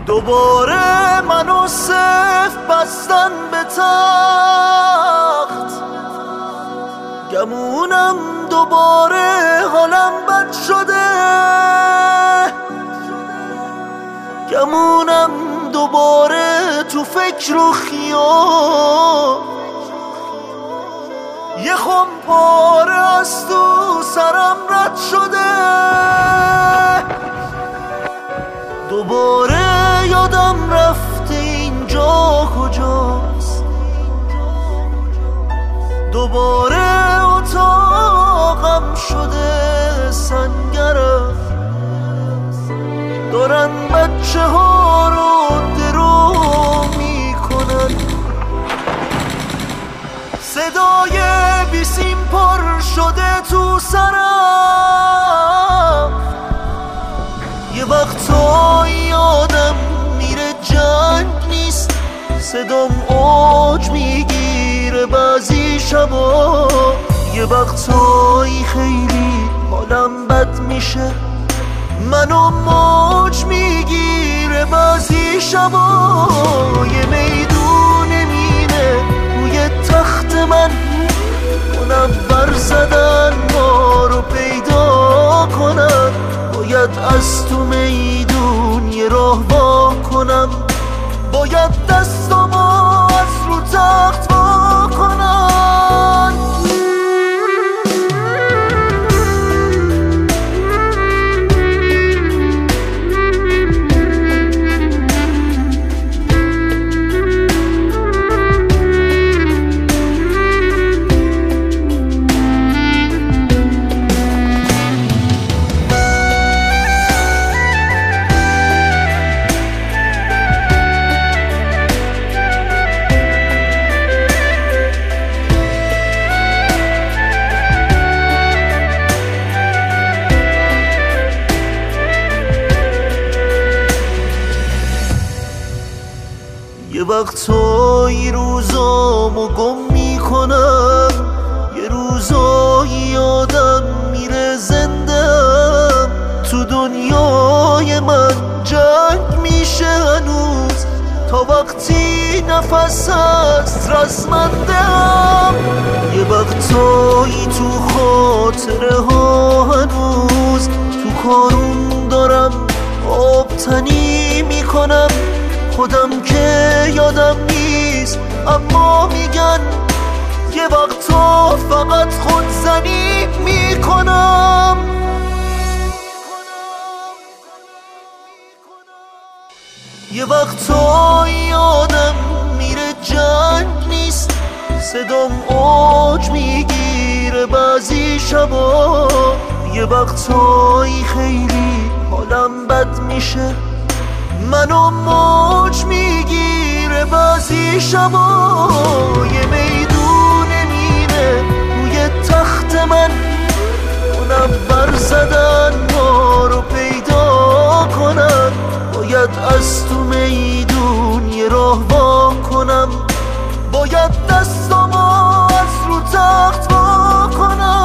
دوباره منو صف بستن به تخت، گمونم دوباره حالم بد شده، گمونم دوباره تو فکر و خیال، یه خم پاره از تو سرم رد شده، دوباره یادم رفته اینجا کجاست، دوباره اتاقم شده سنگرم، دارن بچه ها رو درو میکنن، صدای بیسیم پر شده تو سرم، یه وقتایی آدم میره جنگ نیست، صدام اوج میگیره بعضی شبا، یه وقتایی خیلی حالم بد میشه، منو موج میگیره بعضی شبا، یه میدون مینه روی تخت من، منور زدن ما رو پیدا کنن، باید از تو میدون یه راه وا کنم، باید دستامو از رو تخت وا کنم. یه وقتایی روزامو گم میکنم، یه روزایی آدم میره زندم، تو دنیای من جنگ میشه هنوز، تا وقتی نفس هست رزمندم، یه وقتایی تو خاطره ها هنوز تو کارون دارم آبتنی میکنم، خودم که یادم نیست اما میگن یه وقتا فقط خودزنی میکنم، یه وقتا یادم میره جنگ نیست، صدام اوج میگیره بعضی شبا، یه وقتایی خیلی حالم بد میشه، منو موج میگیره بعضی شبا، یه میدون مینه روی تخت من، منور زدن ما رو پیدا کنن، باید از تو میدون یه راه وا کنم، باید دستامو از رو تخت وا کنم.